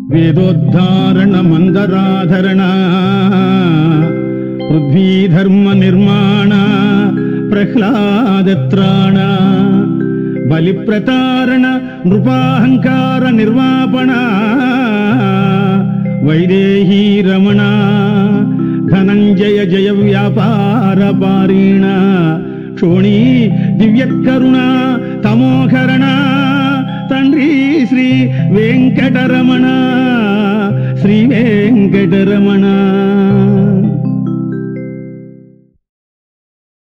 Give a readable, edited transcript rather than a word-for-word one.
వేదోద్ధారణ మందరాధరణ పృథ్వీధర్మ నిర్మాణ ప్రహ్లాదత్రాణ బలిప్రతారణ నృపాహంకార నిర్వాపణ వైదేహీ రమణ ధనంజయ జయ వ్యాపార పారీణ క్షోణీ దివ్యకరుణ తమోహరణ తండ్రి శ్రీ వెంకటరమణ శ్రీ వెంకటరమణ.